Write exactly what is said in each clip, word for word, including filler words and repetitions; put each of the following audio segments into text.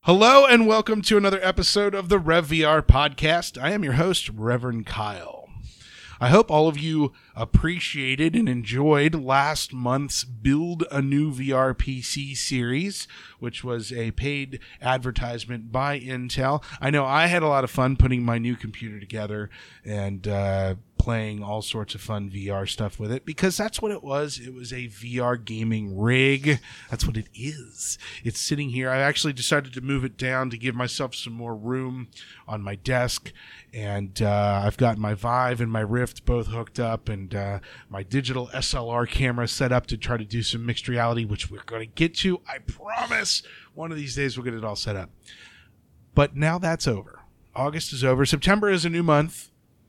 Hello and welcome to another episode of the RevVR podcast. I am your host, Reverend Kyle. I hope all of you appreciated and enjoyed last month's Build a New V R P C series, which was a paid advertisement by Intel. I know I had a lot of fun putting my new computer together and uh, playing all sorts of fun V R stuff with it, because that's what it was. It was a V R gaming rig. That's what it is. It's sitting here. I actually decided to move it down to give myself some more room on my desk, and uh, I've got my Vive and my Rift both hooked up, and uh, my digital S L R camera set up to try to do some mixed reality, which we're going to get to. I promise one of these days we'll get it all set up. But now that's over. August is over. September is a new month.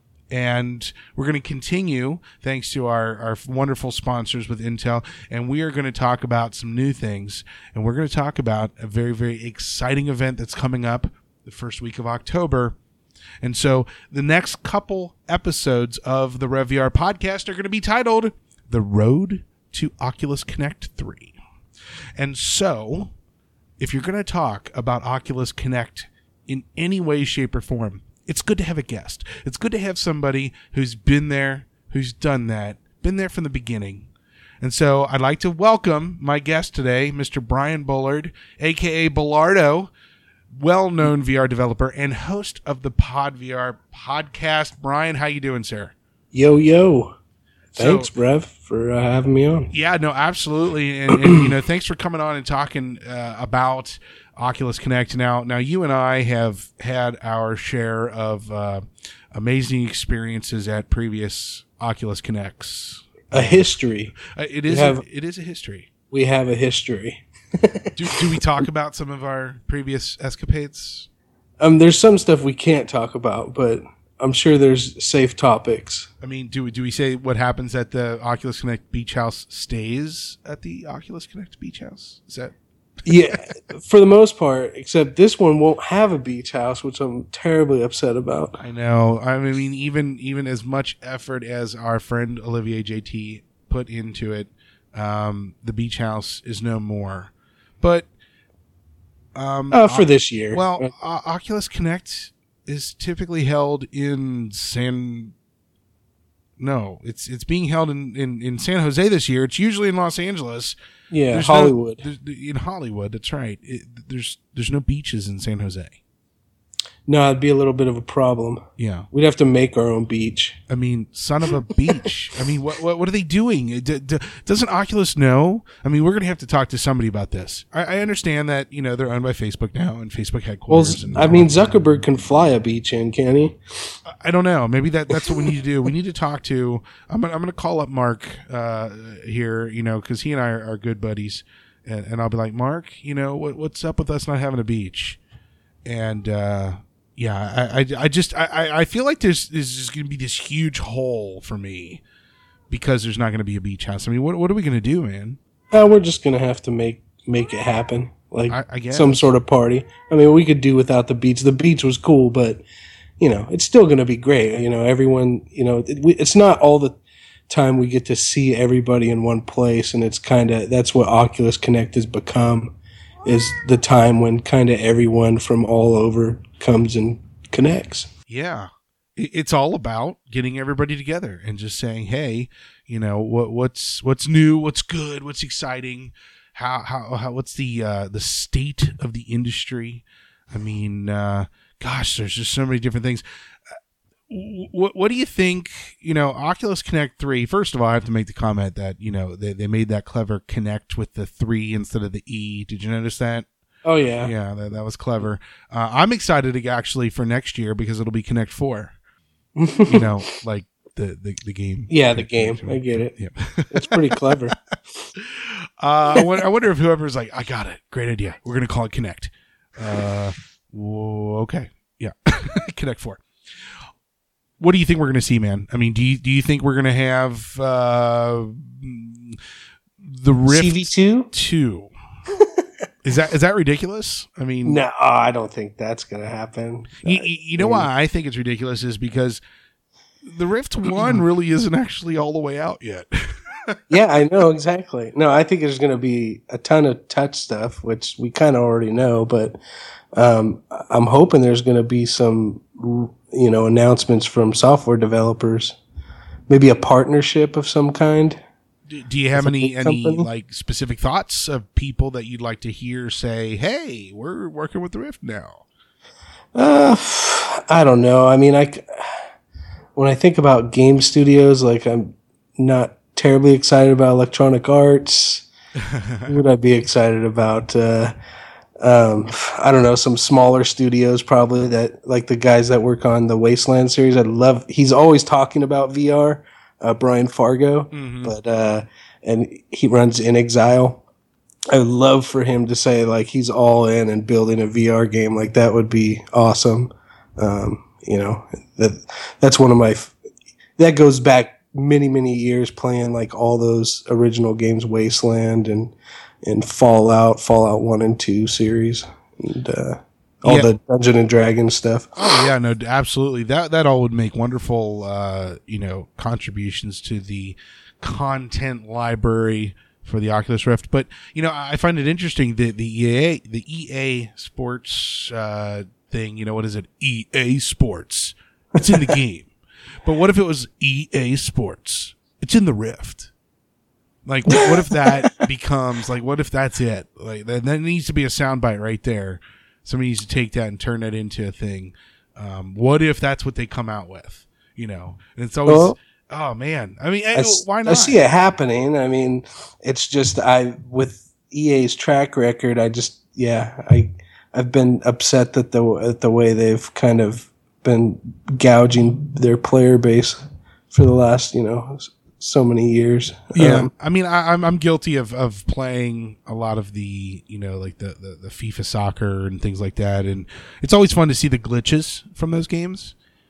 And we're going to continue, thanks to our, our wonderful sponsors with Intel, and we are going to talk about some new things. And we're going to talk about a very, very exciting event that's coming up the first week of October. And so the next couple episodes of the RevVR podcast are going to be titled The Road to Oculus Connect three. And so if you're going to talk about Oculus Connect in any way, shape, or form, it's good to have a guest. It's good to have somebody who's been there, who's done that, been there from the beginning. And so I'd like to welcome my guest today, Mister Brian Bullard, a k a. Bullardo, well-known V R developer and host of the PodVR podcast. Brian, how you doing, sir? Yo, yo. Thanks, so, Brev, for uh, having me on. Yeah, no, absolutely. And, and you know, thanks for coming on and talking uh, about Oculus Connect. Now, now you and I have had our share of uh, amazing experiences at previous Oculus Connects. A history. Uh, it is. Have, a, it is a history. We have a history. do, do we talk about some of our previous escapades? Um, there's some stuff we can't talk about, but I'm sure there's safe topics. I mean, do we do we say what happens at the Oculus Connect Beach House stays at the Oculus Connect Beach House? Is that? Yeah, for the most part, except this one won't have a beach house, which I'm terribly upset about. I know. I mean, even even as much effort as our friend Olivier J T put into it, um, the beach house is no more. But um, uh, for this year, well, uh, Oculus Connect is typically held in San. No, it's it's being held in, in, in San Jose this year. It's usually in Los Angeles. Yeah, there's Hollywood. No, in Hollywood, that's right. It, there's there's no beaches in San Jose. No, it'd be a little bit of a problem. Yeah, we'd have to make our own beach. I mean, son of a beach. I mean, what what what are they doing? D- d- doesn't Oculus know? I mean, we're gonna have to talk to somebody about this. I, I understand that, you know, they're owned by Facebook now and Facebook headquarters. Well, and I mean, Zuckerberg can fly a beach in, can he? I don't know. Maybe that that's what we need to do. We need to talk to. I'm gonna, I'm going to call up Mark uh, here, you know, because he and I are, are good buddies, and, and I'll be like, Mark, you know, what what's up with us not having a beach? And uh, yeah, I, I, I just I, I feel like there's there's just going to be this huge hole for me because there's not going to be a beach house. I mean, what what are we going to do, man? Uh, we're just going to have to make make it happen, like I, I guess. some sort of party. I mean, we could do without the beach. The beach was cool, but you know, it's still going to be great. You know, everyone. You know, it, we, it's not all the time we get to see everybody in one place, and it's kind of that's what Oculus Connect has become. Is the time when kind of everyone from all over comes and connects. Yeah. It's all about getting everybody together and just saying, hey, you know, what what's what's new, what's good, what's exciting, how how, how what's the uh, the state of the industry. I mean, uh, gosh, there's just so many different things. What what do you think, you know, Oculus Connect three, first of all, I have to make the comment that, you know, they, they made that clever connect with the three instead of the E. Did you notice that? Oh, yeah. Yeah, that, that was clever. Uh, I'm excited to, actually for next year because it'll be Connect four. You know, like the, the, the game. Yeah, the game. I get it. Yeah. It's pretty clever. uh, I, wonder, I wonder if whoever's like, I got it. Great idea. We're going to call it Connect. Uh, whoa, okay. Yeah. Connect four. What do you think we're going to see, man? I mean, do you do you think we're going to have uh, the Rift C V two? two? Is that is that ridiculous? I mean, no, I don't think that's going to happen. You, you know why I think it's ridiculous is because the Rift one really isn't actually all the way out yet. Yeah, I know, exactly. No, I think there's going to be a ton of touch stuff, which we kind of already know, but um, I'm hoping there's going to be some, you know, announcements from software developers, maybe a partnership of some kind. Do, do you have any any like specific thoughts of people that you'd like to hear say, "Hey, we're working with the Rift now"? Uh, I don't know. I mean, I when I think about game studios, like I'm not terribly excited about Electronic Arts. Who would I be excited about? Uh, um, I don't know, some smaller studios probably that like the guys that work on the Wasteland series. I love. He's always talking about V R. Uh, Brian Fargo, mm-hmm. but uh, and he runs In Exile. I would love for him to say like he's all in and building a V R game. Like that would be awesome. Um, you know that that's one of my that goes back many many years playing like all those original games, Wasteland and and Fallout, Fallout one and two series, and uh, all yeah. the Dungeon and Dragons stuff. Oh yeah, no, absolutely. That that all would make wonderful, uh, you know, contributions to the content library for the Oculus Rift. But you know, I find it interesting that the E A, the E A Sports uh, thing. You know, what is it? E A Sports. It's in the game. But what if it was E A Sports? It's in the Rift. Like, what, what if that becomes like? What if that's it? Like, that, that needs to be a soundbite right there. Somebody needs to take that and turn that into a thing. Um, what if that's what they come out with? You know, and it's always, well, oh man. I mean, I, why not? I see it happening. I mean, it's just I with E A's track record. I just yeah, I I've been upset that the at the way they've kind of been gouging their player base for the last you know so many years. Yeah, um, I mean, I, I'm I'm guilty of, of playing a lot of the you know like the, the, the FIFA soccer and things like that, and it's always fun to see the glitches from those games.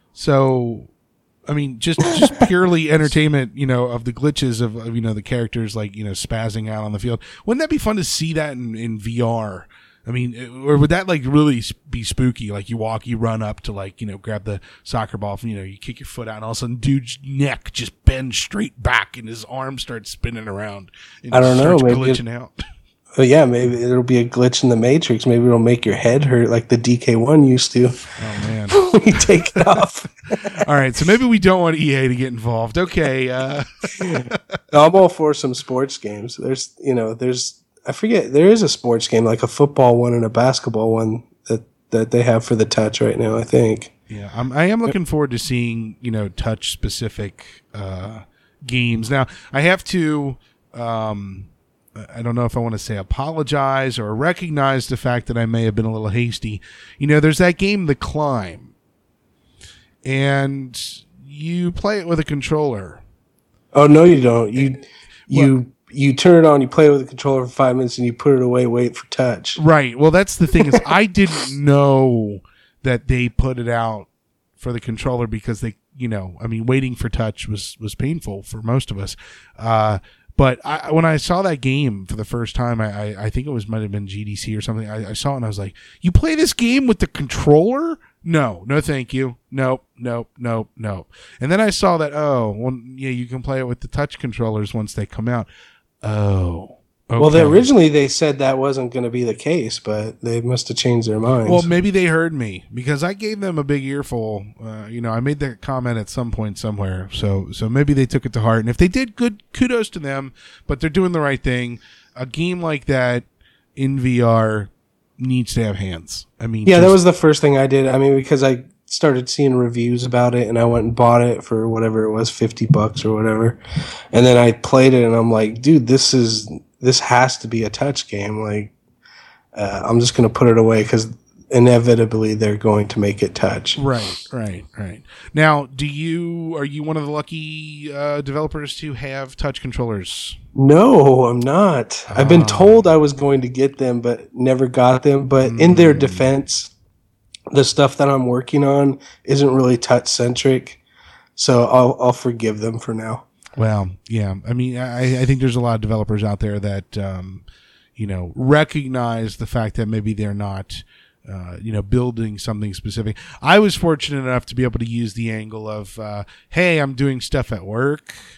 So, I mean, just just purely entertainment, you know, of the glitches of, of you know the characters like you know spazzing out on the field. Wouldn't that be fun to see that in, in V R? I mean, or would that like really be spooky? Like you walk, you run up to like, you know, grab the soccer ball, from, you know, you kick your foot out and all of a sudden dude's neck just bends straight back and his arm starts spinning around. And I don't know. Maybe glitching out. Oh yeah, maybe it'll be a glitch in the Matrix. Maybe it'll make your head hurt like the D K one used to. Oh man. When you take it off. All right. So maybe we don't want E A to get involved. Okay. Uh. No, I'm all for some sports games. There's, you know, there's, I forget, there is a sports game, like a football one and a basketball one that, that they have for the touch right now, I think. Yeah, I'm, I am looking forward to seeing, you know, touch-specific uh, games. Now, I have to, um, I don't know if I want to say apologize or recognize the fact that I may have been a little hasty. You know, there's that game, The Climb, and you play it with a controller. Oh, no, you don't. You, you... Well, you turn it on, you play with the controller for five minutes, and you put it away, wait for touch. Right. Well, that's the thing is I didn't know that they put it out for the controller because they, you know, I mean, waiting for touch was, was painful for most of us. Uh, but I, when I saw that game for the first time, I, I, I think it was might have been G D C or something. I, I saw it and I was like, "You play this game with the controller? No, no, thank you. Nope, nope, nope, nope." And then I saw that, oh, well, yeah, you can play it with the touch controllers once they come out. Oh, okay. Well, they, originally they said that wasn't going to be the case, but they must have changed their minds. Well, maybe they heard me because I gave them a big earful. Uh, you know, I made that comment at some point somewhere, so so maybe they took it to heart. And if they did, good, kudos to them. But they're doing the right thing. A game like that in V R needs to have hands. I mean, yeah, just, that was the first thing I did. I mean, because I started seeing reviews about it and I went and bought it for whatever it was, fifty bucks or whatever. And then I played it and I'm like, dude, this is, this has to be a touch game. Like, uh, I'm just going to put it away because inevitably they're going to make it touch. Right, right, right. Now, do you, are you one of the lucky uh, developers to have touch controllers? No, I'm not. Oh. I've been told I was going to get them, but never got them. But mm. in their defense, the stuff that I'm working on isn't really touch centric, so I'll I'll forgive them for now. Well, yeah, I mean, I, I think there's a lot of developers out there that um, you know recognize the fact that maybe they're not uh, you know building something specific. I was fortunate enough to be able to use the angle of, uh, hey, I'm doing stuff at work.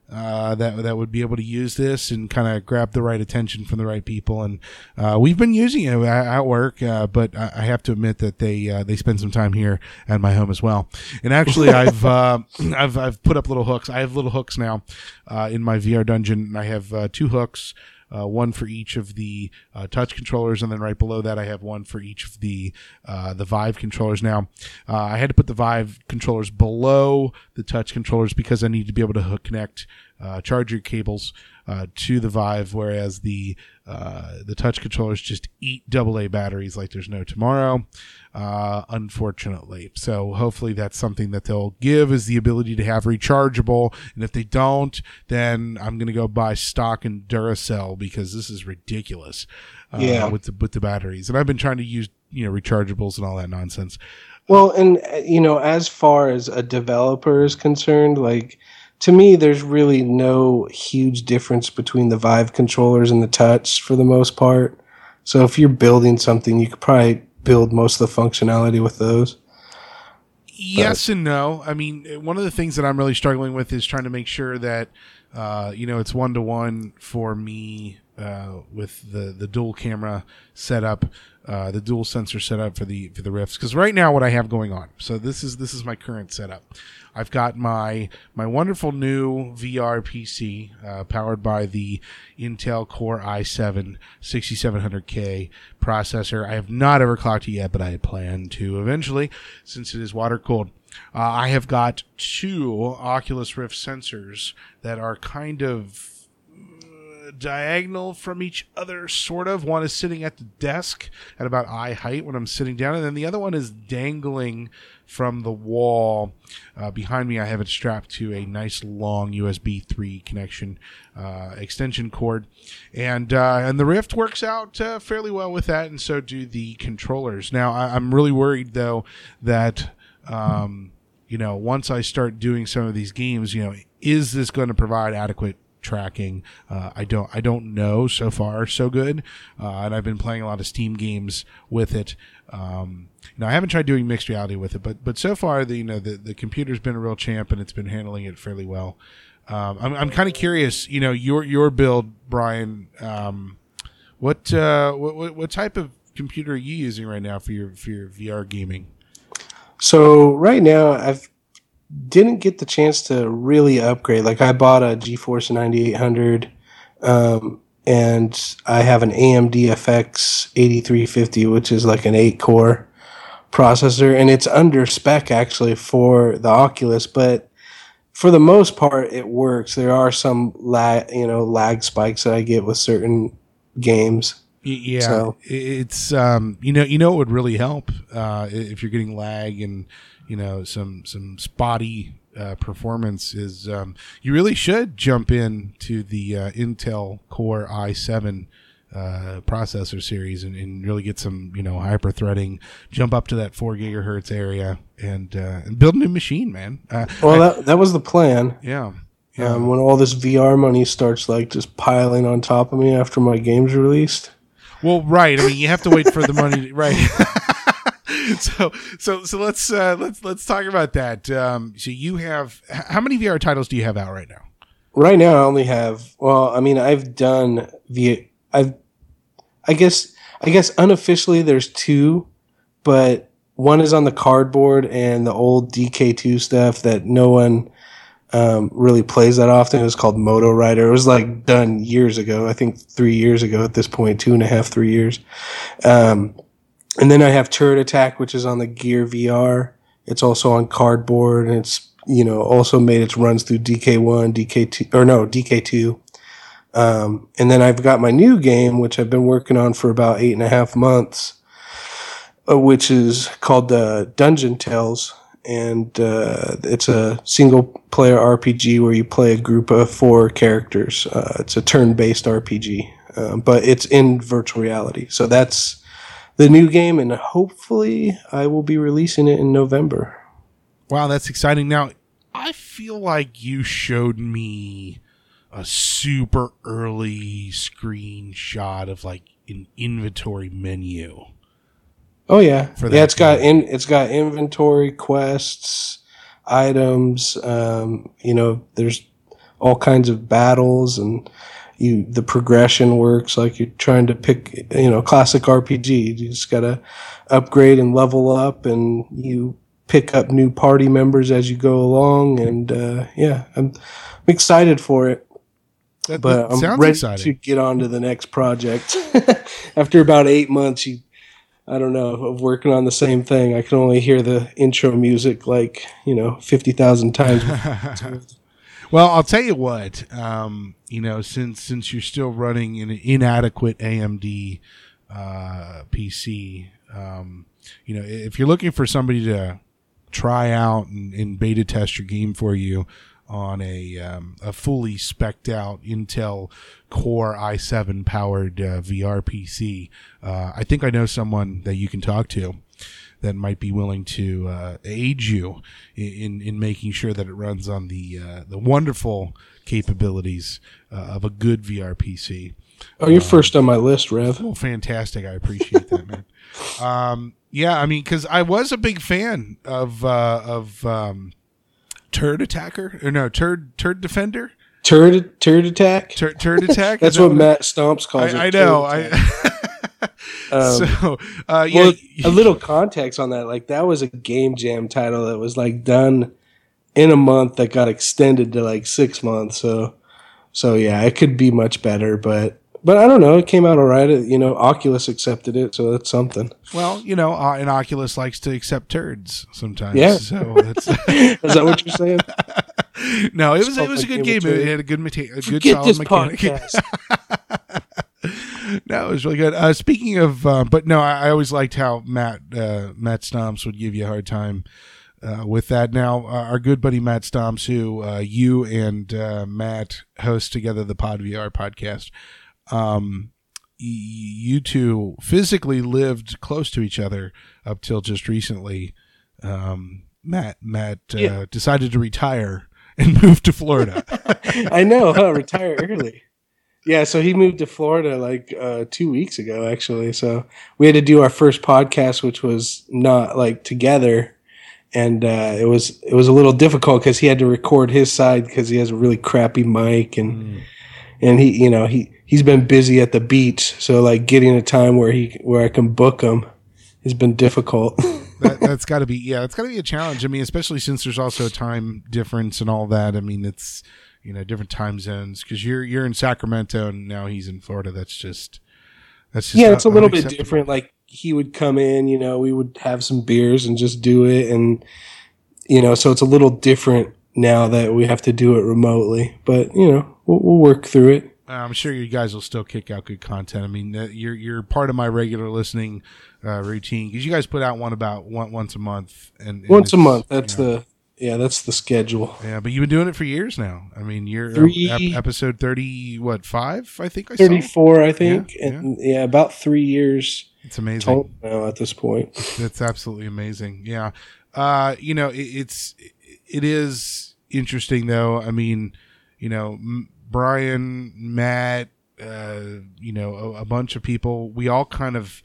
uh, that that would be able to use this and kind of grab the right attention from the right people. And uh, we've been using it at, at work, uh, but I, I have to admit that they uh, they spend some time here at my home as well. And actually, I've uh, I've I've put up little hooks. I have little hooks now uh, in my V R dungeon, and I have uh, two hooks. Uh, one for each of the uh, touch controllers, and then right below that I have one for each of the uh, the Vive controllers. Now, uh, I had to put the Vive controllers below the touch controllers because I need to be able to hook, connect uh, charger cables uh, to the Vive, whereas the uh, the touch controllers just eat double A batteries like there's no tomorrow, uh, unfortunately. So hopefully that's something that they'll give, is the ability to have rechargeable. And if they don't, then I'm going to go buy stock in Duracell, because this is ridiculous uh, yeah. with the with the batteries. And I've been trying to use, you know, rechargeables and all that nonsense. Well, and, you know, as far as a developer is concerned, like, to me, there's really no huge difference between the Vive controllers and the touch for the most part. So if you're building something, you could probably build most of the functionality with those. Yes but. and no. I mean, one of the things that I'm really struggling with is trying to make sure that, uh, you know, it's one-to-one for me uh, with the, the dual camera setup, uh, the dual sensor setup for the for the Rifts. Because right now what I have going on, so this is this is my current setup. I've got my my wonderful new V R P C uh, powered by the Intel Core i seven sixty-seven hundred K processor. I have not overclocked it yet, but I plan to eventually, since it is water cooled. Uh, I have got two Oculus Rift sensors that are kind of diagonal from each other, sort of. One is sitting at the desk at about eye height when I'm sitting down, and then the other one is dangling from the wall uh, behind me. I have it strapped to a nice long U S B three connection uh, extension cord, and uh, and the Rift works out uh, fairly well with that, and so do the controllers. Now I- I'm really worried though that um, you know, once I start doing some of these games, you know, is this going to provide adequate tracking? Uh, I don't, I don't know. So far, so good. Uh, and I've been playing a lot of Steam games with it. Um, you know, I haven't tried doing mixed reality with it, but, but so far, the, you know, the, the computer's been a real champ, and it's been handling it fairly well. Um, I'm, I'm kind of curious, you know, your, your build, Brian, um, what, uh, what, what type of computer are you using right now for your, for your V R gaming? So right now, I've didn't get the chance to really upgrade. Like, I bought a GeForce ninety-eight hundred, um, and I have an A M D F X eighty-three fifty, which is like an eight core processor, and it's under spec actually for the Oculus, but for the most part, it works. There are some lag, you know, lag spikes that I get with certain games. Yeah, so. it's um, you know, you know, it would really help uh, if you're getting lag and, you know, some some spotty uh, performance. Is um, you really should jump in to the uh, Intel Core i seven uh, processor series and, and really get some, you know, hyper threading. Jump up to that four gigahertz area and uh, and build a new machine, man. Uh, well, I, that that was the plan. Yeah. Yeah. Um, when all this V R money starts like just piling on top of me after my game's released. Well, right. I mean, you have to wait for the money, to, right? so, so, so let's uh, let's let's talk about that. Um, so, you have how many V R titles do you have out right now? Right now, I only have. Well, I mean, I've done the. I've. I guess. I guess unofficially, there's two, but one is on the cardboard and the old D K two stuff that no one um, really plays that often. It was called Moto Rider. It was like done years ago. I think three years ago at this point, two and a half, three years. Um, and then I have Turret Attack, which is on the Gear V R. It's also on cardboard, and it's, you know, also made its runs through D K one, D K two, or no, D K two. Um, and then I've got my new game, which I've been working on for about eight and a half months, uh, which is called uh, Dungeon Tales. And uh, it's a single-player R P G where you play a group of four characters. Uh, it's a turn-based R P G, um, but it's in virtual reality. So that's the new game, and hopefully I will be releasing it in November. Wow, that's exciting. Now, I feel like you showed me a super early screenshot of like an inventory menu. Oh yeah, yeah. It's game. got in. It's got inventory, quests, items. Um, you know, there's all kinds of battles, and you the progression works like you're trying to pick, you know, classic R P G. You just gotta upgrade and level up, and you pick up new party members as you go along. And uh, yeah, I'm, I'm excited for it. That, but that I'm ready exciting. to get on to the next project. After about eight months, you, I don't know, of working on the same thing, I can only hear the intro music like, you know, fifty thousand times. Well, I'll tell you what, um, you know, since since you're still running an inadequate A M D uh, P C, um, you know, if you're looking for somebody to try out and, and beta test your game for you on a um, a fully spec'd out Intel Core i seven powered uh, V R P C, uh, I think I know someone that you can talk to that might be willing to uh, aid you in in making sure that it runs on the uh, the wonderful capabilities uh, of a good V R P C. Oh, you're um, first on my list, Rev. Well, fantastic. I appreciate that, man. Um, yeah, I mean, because I was a big fan of uh, of um, Turd Attacker, or no, Turd Turd Defender. Turd Turd Attack. Turd, turd Attack. That's that what, what Matt Stomps calls I, it. I know. I. um, so uh, yeah, well, a little context on that. Like, that was a game jam title that was like done in a month that got extended to like six months. So, so yeah, it could be much better, but but I don't know. It came out all right. It, you know, Oculus accepted it, so that's something. Well, you know, uh, and Oculus likes to accept turds sometimes. Yeah. So that's Is that what you're saying? No, it was it was a good game. It had a good meta- a good Forget solid this mechanic. podcast. No, it was really good. Uh, speaking of, uh, but no, I, I always liked how Matt uh, Matt Stomps would give you a hard time uh, with that. Now, uh, our good buddy Matt Stomps, who uh, you and uh, Matt host together the Pod V R podcast, um, y- you two physically lived close to each other up till just recently. Um, Matt Matt uh, Yeah. decided to retire and move to Florida. I know, huh? Retire early. Yeah, so he moved to Florida like uh, two weeks ago, actually. So we had to do our first podcast, which was not like together, and uh, it was it was a little difficult because he had to record his side because he has a really crappy mic, and mm. and he you know he he's been busy at the beach, so like getting a time where he where I can book him has been difficult. that, that's got to be yeah, it's got to be a challenge. I mean, especially since there's also a time difference and all that. I mean, it's. You know, different time zones because you're you're in Sacramento and now he's in Florida. That's just that's just yeah. It's a little bit different. Like he would come in, you know, we would have some beers and just do it, and you know, so it's a little different now that we have to do it remotely. But you know, we'll, we'll work through it. I'm sure you guys will still kick out good content. I mean, you're you're part of my regular listening uh, routine because you guys put out one about one once a month and, and once a month. That's you know, the. Yeah, that's the schedule. Yeah, but you've been doing it for years now. I mean, you're three, ep- episode thirty, what, five, I think I thirty-four, saw? I think. Yeah, and yeah. yeah, about three years. It's amazing. Now at this point. That's absolutely amazing. Yeah. Uh, you know, it, it's, it is interesting though. I mean, you know, Brian, Matt, uh, you know, a, a bunch of people, we all kind of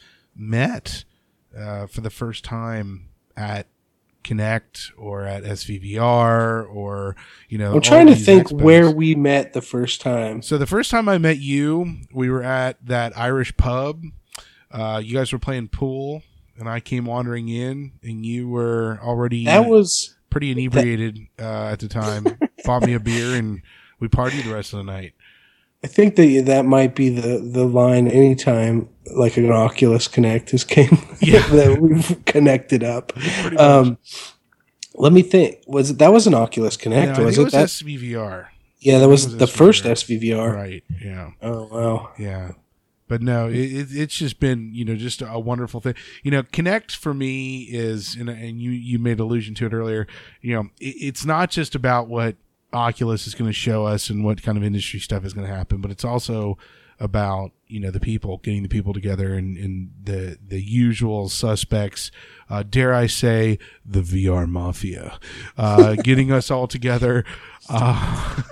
met uh, for the first time at Connect or at S V V R or, you know, I'm trying to think expos. Where we met the first time. So the first time I met you, we were at that Irish pub. Uh, you guys were playing pool and I came wandering in and you were already that was pretty inebriated that, uh, at the time. Bought me a beer and we partied the rest of the night. I think that that might be the, the line anytime like an Oculus Connect has came yeah. that we've connected up. Um, let me think. Was it that was an Oculus Connect? Yeah, was it it was that? S V V R? Yeah, that was, was the S V V R. First S V V R. Right. Yeah. Oh wow. Yeah. But no, it, it, it's just been, you know, just a wonderful thing. You know, Connect for me is, and, and you, you made allusion to it earlier, you know, it, it's not just about what Oculus is going to show us and what kind of industry stuff is going to happen, but it's also about, you know, the people, getting the people together and, and the, the usual suspects, uh, dare I say, the V R mafia, uh, getting us all together, uh,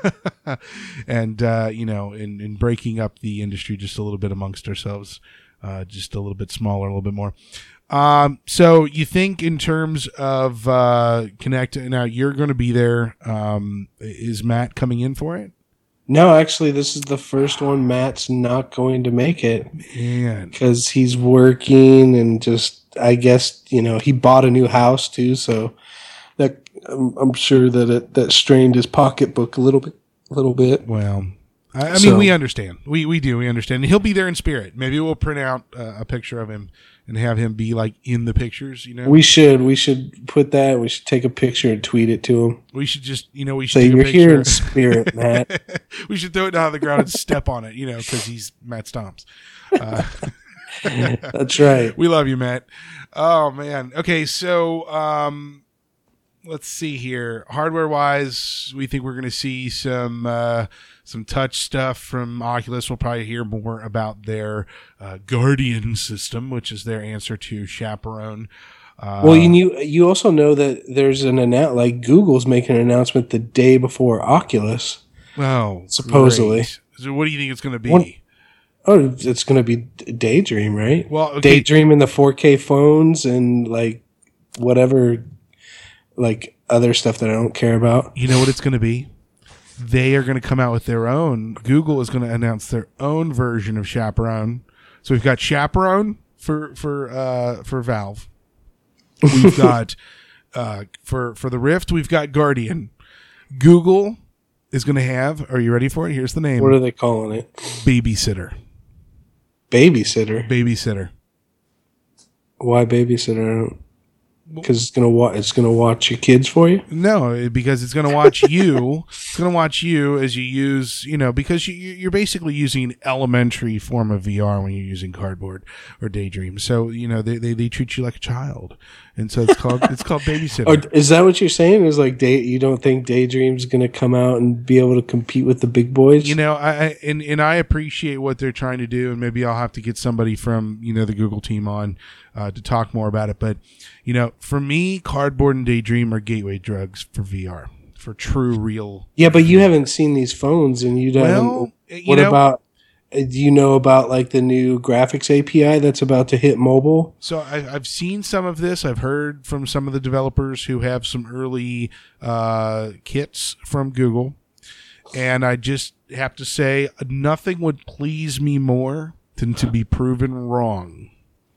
and, uh, you know, and, and breaking up the industry just a little bit amongst ourselves, uh, just a little bit smaller, a little bit more. Um, so you think in terms of uh, Connect, now you're going to be there. Um, is Matt coming in for it? No, actually, this is the first one. Matt's not going to make it. Man. Because he's working and just, I guess, you know, he bought a new house too. So that I'm, I'm sure that it that strained his pocketbook a little bit. A little bit. Well, I, I mean, So- we understand. We we do. We understand. He'll be there in spirit. Maybe we'll print out uh, a picture of him and have him be like in the pictures. You know, We should we should put that. We should take a picture and tweet it to him. we should just you know we should Say take you're a here in picture. spirit, Matt. We should throw it down on the ground and step on it. You know, because he's Matt Stomps. Uh, That's right. we love you, Matt. Oh man. Okay, so um, let's see here. Hardware wise, we think we're going to see some uh, some touch stuff from Oculus. We'll probably hear more about their uh, Guardian system, which is their answer to Chaperone. Uh, Well, you knew, you also know that there's an announce like Google's making an announcement the day before Oculus. oh, supposedly. great. So, what do you think it's going to be? One- Oh, it's going to be Daydream, right? well, okay. Daydream in the four K phones and like whatever, like other stuff that I don't care about. You know what it's going to be? They are going to come out with their own. Google is going to announce their own version of Chaperone. So we've got Chaperone for for uh, for Valve. We've got uh, for for the Rift. We've got Guardian. Google is going to have. Are you ready for it? Here's the name. What are they calling it? Babysitter. Babysitter. Babysitter. Why babysitter? Because it's gonna wa- it's gonna watch your kids for you. No, because it's going to watch you. It's going to watch you as you use, you know, because you, you're basically using an elementary form of V R when you're using Cardboard or Daydream. So, you know, they, they, they treat you like a child. And so it's called it's called Babysitter. Or is that what you're saying? Is like day you don't think Daydream's gonna come out and be able to compete with the big boys? You know, I, I and, and I appreciate what they're trying to do, and maybe I'll have to get somebody from, you know, the Google team on uh, to talk more about it. But, you know, for me, Cardboard and Daydream are gateway drugs for V R, for true, real. Yeah, but you haven't seen these phones, and you don't. Well, you what know, about? uh, Do you know about like the new graphics A P I that's about to hit mobile? So I, I've seen some of this. I've heard from some of the developers who have some early uh, kits from Google. And I just have to say, nothing would please me more than to be proven wrong.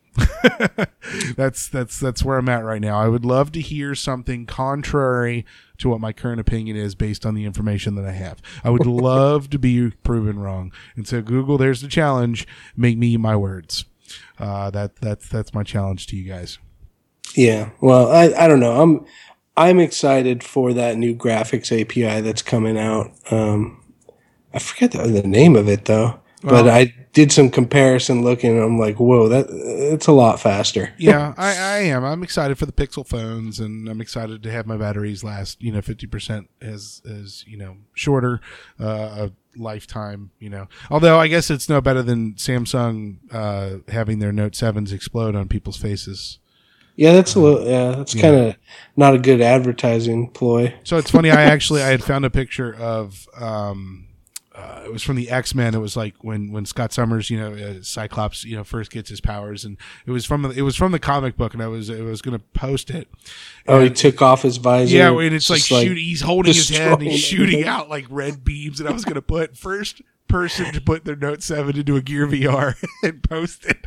that's that's that's where I'm at right now. I would love to hear something contrary to what my current opinion is based on the information that I have. I would love to be proven wrong. And so Google, there's the challenge. Make me my words. Uh, that that's that's my challenge to you guys. Yeah. Well, I I don't know. I'm I'm excited for that new graphics A P I that's coming out. Um, I forget the, the name of it though, but Well- I did some comparison looking, and I'm like, whoa, that it's a lot faster. Yeah, I, I am. I'm excited for the Pixel phones, and I'm excited to have my batteries last, you know, fifty percent as, as you know, shorter uh, a lifetime, you know. Although I guess it's no better than Samsung uh, having their Note sevens explode on people's faces. Yeah, that's a little. Yeah, that's Yeah. kind of not a good advertising ploy. So it's funny. I actually I had found a picture of um, uh, it was from the X-Men. It was like when, when Scott Summers, you know, uh, Cyclops, you know, first gets his powers, and it was from the, it was from the comic book, and I was I was going to post it. Oh, he And- took off his visor. Yeah, and it's like, just shooting. He's holding his head and he's destroying shooting everything. out like red beams. And I was going to put first person to put their Note seven into a Gear V R and post it,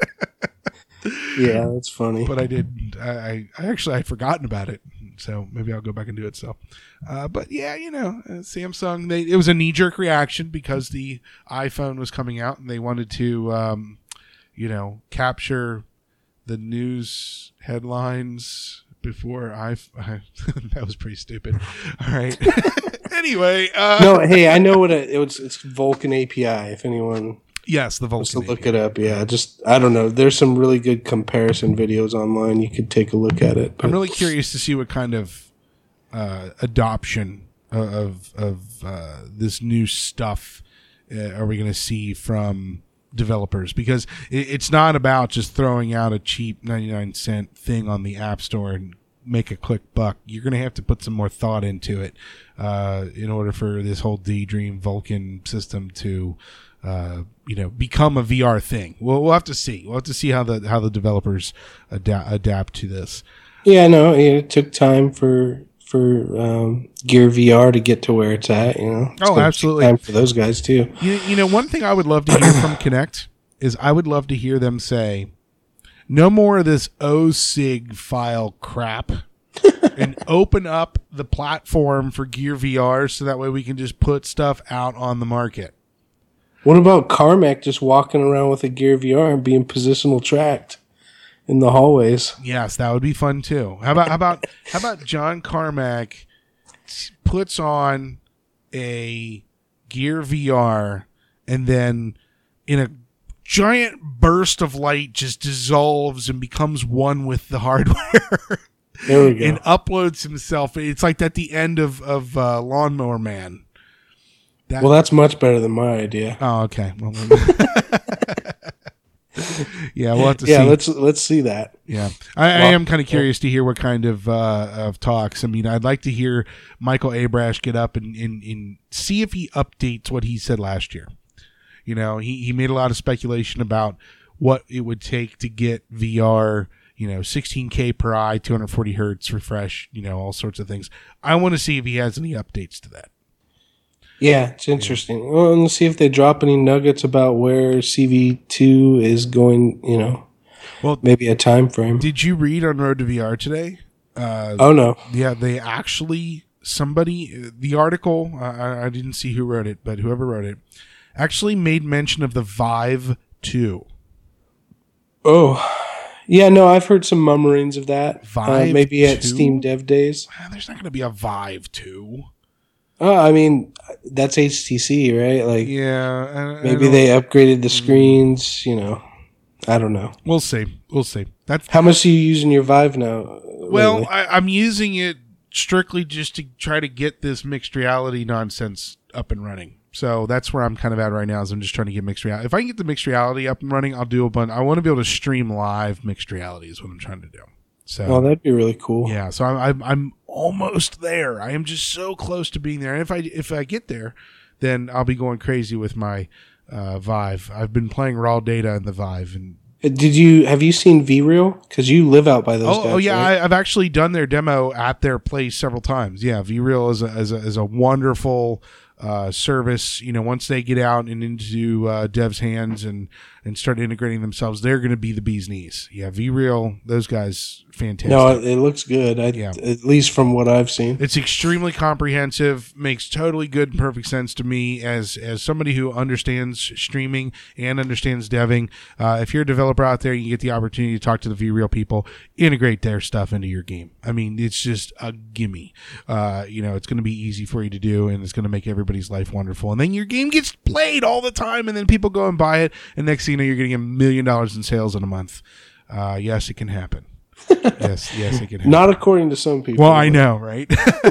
Yeah, that's funny. but I didn't. I, I I actually I'd forgotten about it, so maybe I'll go back and do it. So, uh, but yeah, you know, uh, Samsung. They it was a knee jerk reaction because the iPhone was coming out and they wanted to, um, you know, capture the news headlines before I. I that was pretty stupid. All right. Anyway, uh, No, hey, I know what a, it was. It's Vulkan A P I. If anyone yes, the wants to Vulcan. look it up, yeah, just I don't know. There's some really good comparison videos online. You could take a look at it. I'm but- really curious to see what kind of uh, adoption of of uh, this new stuff uh, are we going to see from developers, because it, it's not about just throwing out a cheap ninety-nine cent thing on the App Store and make a quick buck. You're going to have to put some more thought into it uh, in order for this whole Daydream Vulcan system to uh, you know, become a V R thing. We'll we'll have to see. We'll have to see how the how the developers adapt adapt to this. Yeah, no, it took time for for um, Gear V R to get to where it's at. You know, it's oh, absolutely. Time for those guys too. You, you know, one thing I would love to hear from Kinect is I would love to hear them say, "No more of this O S I G file crap." And open up the platform for Gear V R so that way we can just put stuff out on the market. What about Carmack just walking around with a Gear V R and being positional tracked in the hallways? Yes, that would be fun too. How about how about how about John Carmack puts on a Gear V R and then in a giant burst of light just dissolves and becomes one with the hardware. There we go. And uploads himself. It's like at the end of of uh, Lawnmower Man. That, well, that's much better than my idea. Oh, okay. Well, yeah, we'll have to yeah, see. let's let's see that. Yeah, I, well, I am kind of curious to hear what kind of uh, of talks. I mean, I'd like to hear Michael Abrash get up and, and, and see if he updates what he said last year. You know, he, he made a lot of speculation about what it would take to get V R. You know, sixteen K per eye, two hundred forty hertz refresh, you know, all sorts of things. I want to see if he has any updates to that. Yeah, it's interesting. Yeah. Well, let's see if they drop any nuggets about where C V two is going, you know, well, maybe a time frame. Did you read on Road to V R today? Uh, oh, no. Yeah, they actually, somebody, the article, I, I didn't see who wrote it, but whoever wrote it, actually made mention of the Vive two. Oh, yeah, no, I've heard some mummerings of that. Vive uh, maybe at two? Steam Dev Days. Man, there's not going to be a Vive two. Oh, I mean, that's H T C, right? Like, yeah, I, maybe I they upgraded the screens. You know, I don't know. We'll see. We'll see. That's how much are you using your Vive now? Well, I, I'm using it strictly just to try to get this mixed reality nonsense up and running. So that's where I'm kind of at right now. Is I'm just trying to get mixed reality. If I can get the mixed reality up and running, I'll do a bunch. I want to be able to stream live mixed reality. Is what I'm trying to do. So, oh, that'd be really cool. Yeah. So I'm, I'm I'm almost there. I am just so close to being there. And if I if I get there, then I'll be going crazy with my uh, Vive. I've been playing raw data in the Vive. And did you have you seen V-Real? Because you live out by those. Oh, guys, oh yeah, right? I, I've actually done their demo at their place several times. Yeah, V-Real is a is a, is a wonderful uh, service. You know, once they get out and into uh, devs' hands and, and start integrating themselves, they're going to be the bee's knees. Yeah, V-Real, those guys, fantastic. No, it looks good. I, yeah. At least from what I've seen. It's extremely comprehensive, makes totally good and perfect sense to me as as somebody who understands streaming and understands deving. Uh, if you're a developer out there, you get the opportunity to talk to the V-Real people, integrate their stuff into your game. I mean, it's just a gimme. Uh, you know, it's going to be easy for you to do, and it's going to make everybody's life wonderful. And then your game gets played all the time, and then people go and buy it, and next thing you know, you're getting a million dollars in sales in a month. Uh, yes, it can happen. yes, yes, it can happen. Not according to some people. Well, I know, right?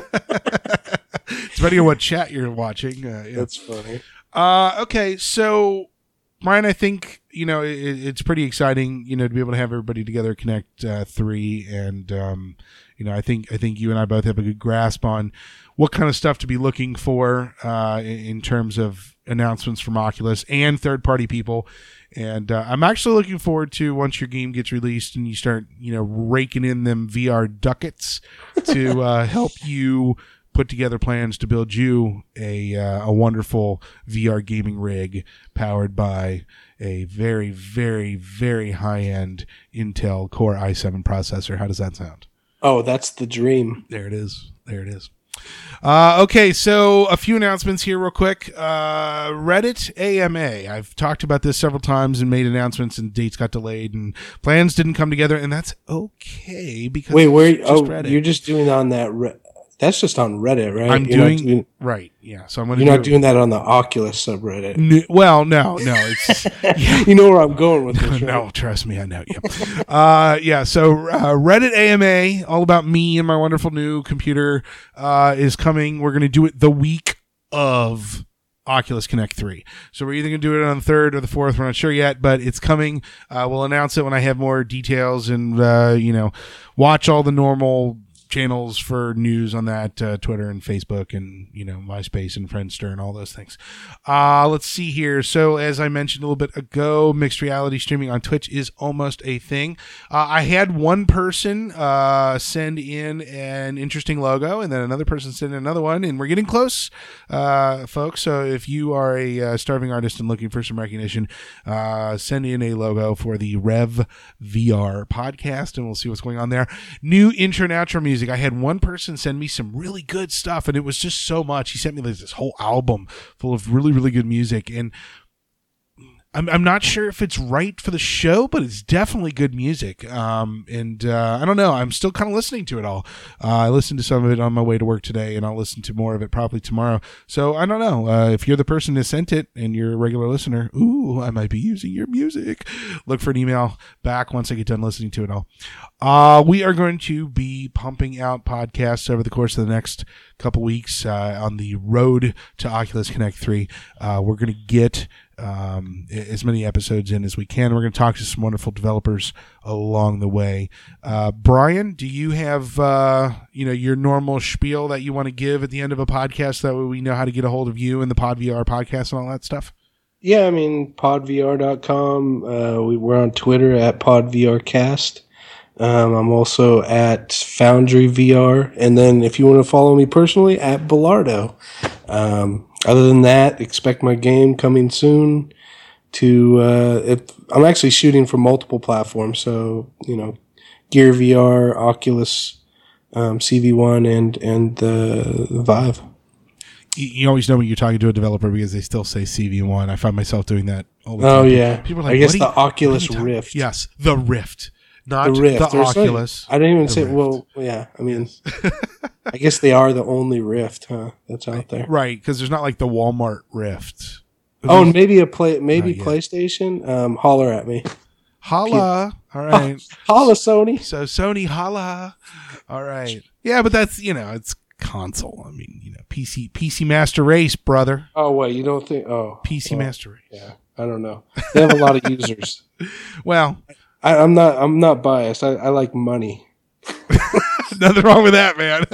Depending on what chat you're watching. Uh, yeah. That's funny. Uh, okay, so Brian, I think you know it, it's pretty exciting, you know, to be able to have everybody together at Connect uh, three, and um, you know, I think I think you and I both have a good grasp on what kind of stuff to be looking for uh, in, in terms of announcements from Oculus and third-party people. And uh, I'm actually looking forward to once your game gets released and you start, you know, raking in them V R ducats to uh, help you put together plans to build you a uh, a wonderful V R gaming rig powered by a very, very, very high-end Intel Core i seven processor. How does that sound? Oh, that's the dream. There it is. There it is. Uh, okay, so a few announcements here real quick. Uh, Reddit A M A. I've talked about this several times and made announcements, and dates got delayed and plans didn't come together, and that's okay because wait, where? It's just oh, Reddit. You're just doing on that. Re- that's just on Reddit, right? I'm you're doing, doing right. Yeah, so I'm going You're do not it. doing that on the Oculus subreddit. N- well, no, no, it's yeah. You know where I'm going with this, right? No, trust me, I know. Yeah, uh, yeah. So uh, Reddit A M A, all about me and my wonderful new computer, uh, is coming. We're going to do it the week of Oculus Connect three. So we're either going to do it on the third or the fourth. We're not sure yet, but it's coming. Uh, we'll announce it when I have more details and uh, you know, watch all the normal channels for news on that, uh, Twitter and Facebook and, you know, MySpace and Friendster and all those things. Uh, let's see here. So as I mentioned a little bit ago, mixed reality streaming on Twitch is almost a thing. Uh, I had one person uh, send in an interesting logo, and then another person send in another one, and we're getting close, uh, folks. So if you are a uh, starving artist and looking for some recognition, uh, send in a logo for the Rev V R podcast, and we'll see what's going on there. New intro and outro music. I had one person send me some really good stuff, and it was just so much. He sent me this whole album full of really, really good music, and I'm I'm not sure if it's right for the show, but it's definitely good music. Um, and uh, I don't know. I'm still kind of listening to it all. Uh, I listened to some of it on my way to work today, and I'll listen to more of it probably tomorrow. So I don't know. Uh, if you're the person who sent it and you're a regular listener, ooh, I might be using your music. Look for an email back once I get done listening to it all. Uh, we are going to be pumping out podcasts over the course of the next couple weeks uh, on the road to Oculus Connect three. Uh, we're going to get um, as many episodes in as we can. We're going to talk to some wonderful developers along the way. Uh, Brian, do you have uh, you know your normal spiel that you want to give at the end of a podcast? That way we know how to get a hold of you and the PodVR podcast and all that stuff. Yeah, I mean, pod V R dot com. Uh, we, we're on Twitter at PodVRcast. Um, I'm also at Foundry V R. And then if you want to follow me personally, at Bellardo. Um, other than that, expect my game coming soon to, uh, it, I'm actually shooting for multiple platforms. So, you know, Gear V R, Oculus, um, C V one, and, and the Vive. You always know when you're talking to a developer because they still say C V one. I find myself doing that all the time. Oh, people, yeah. People are like, I guess the you, Oculus Rift. Yes, the Rift. Not the, Rift. the There's Oculus. Like, I didn't even the say, Rift. well, yeah, I mean, I guess they are the only Rift, huh, that's out there. Right, because there's not like the Walmart Rift. Oh, and maybe a play, maybe uh, yeah. PlayStation. Um, holler at me. Holla. All right. Holla, Sony. So Sony, holla. All right. Yeah, but that's, you know, it's console. I mean, you know, P C P C Master Race, brother. Oh, wait, you don't think, oh. P C well, Master Race. Yeah, I don't know. They have a lot of users. Well, I, I'm not, I'm not biased. I, I like money. Nothing wrong with that, man.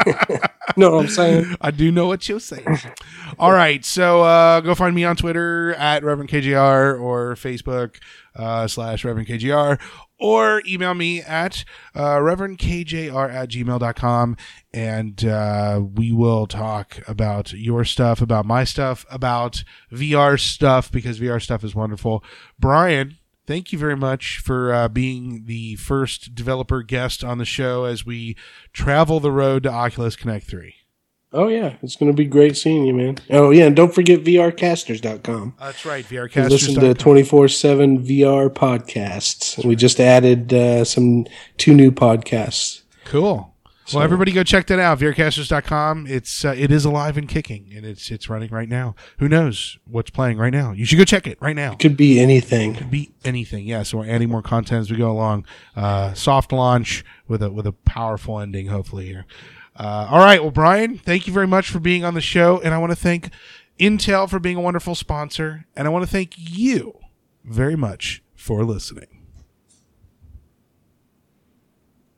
Know what I'm saying? I do know what you're saying. All right. So uh, go find me on Twitter at Reverend K J R or Facebook uh, slash Reverend K J R, or email me at uh, Reverend K J R at gmail dot com, and uh, we will talk about your stuff, about my stuff, about V R stuff, because V R stuff is wonderful. Brian, thank you very much for uh, being the first developer guest on the show as we travel the road to Oculus Connect three. Oh, yeah. It's going to be great seeing you, man. Oh, yeah. And don't forget V R casters dot com. That's right. V R casters dot com. Listen to twenty-four seven V R podcasts. We just added uh, some two new podcasts. Cool. So, well, everybody go check that out. V R casters dot com. It's uh, it is alive and kicking, and it's it's running right now. Who knows what's playing right now? You should go check it right now. It could be anything. It could be anything. Yeah. So we're adding more content as we go along. Uh, soft launch with a with a powerful ending, hopefully here. Uh, all right. Well, Brian, thank you very much for being on the show, and I want to thank Intel for being a wonderful sponsor, and I want to thank you very much for listening.